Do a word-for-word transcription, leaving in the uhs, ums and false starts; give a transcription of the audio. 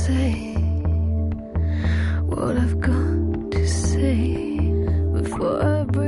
say what I've got to say before I break